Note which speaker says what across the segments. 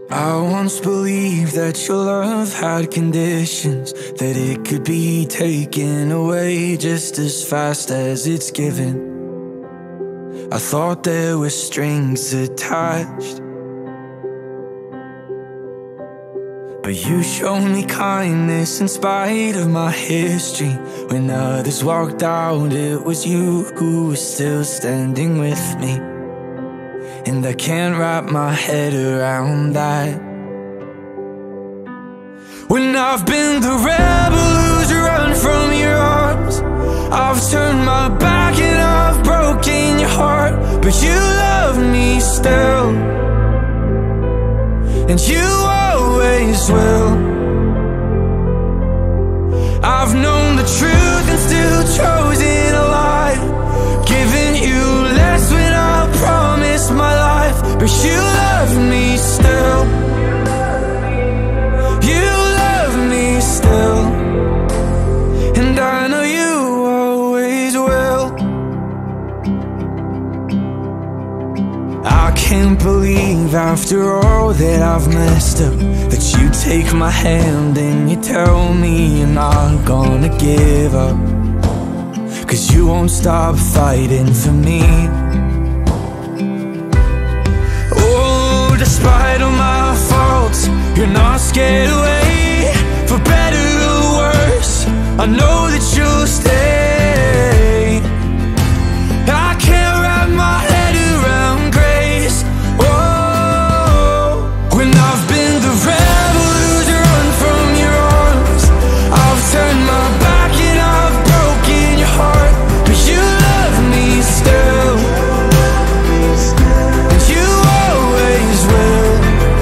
Speaker 1: I once believed that your love had conditions, that it could be taken away just as fast as it's given. I thought there were strings attached, but you showed me kindness in spite of my history. When others walked out, it was you who was still standing with me. And I can't wrap my head around that. When I've been the rebel who's run from your arms, I've turned my back and I've broken your heart, but you love me still, and you always will. I've known the truth and still chosen a lie, giving you less when I promised my life, but you love me still. You love me still, and I know you always will. I can't believe after all that I've messed up, that you take my hand and you tell me you're not gonna give up, 'cause you won't stop fighting for me. Oh, despite all my faults, you're not scared away. For better or worse, I know that you'll stay. I can't wrap my head around grace. Oh, when I've been the rebel who's run from your arms, I've turned my back and I've broken your heart, but you love me still, and you always will.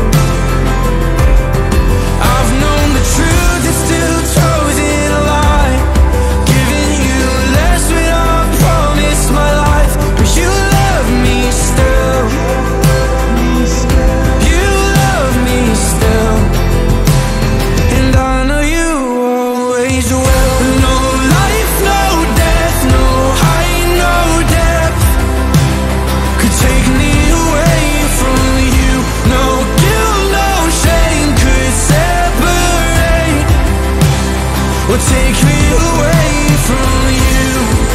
Speaker 1: I've known the truth and still chosen a lie, giving you less when I promised my life, but you love me still. You love me still, and I know you always will. No life, no death, no height, no depth could take me away from you. No guilt, no shame could separate or take me away from you.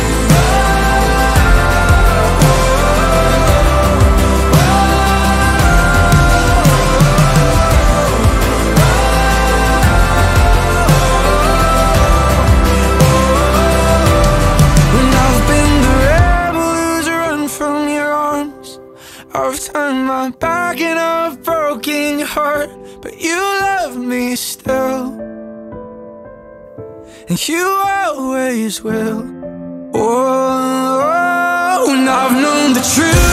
Speaker 1: When I've been the rebel who's run from your arms, I've turned my back and I've broken your heart, but you love me still, and you always will. Oh, and I've known the truth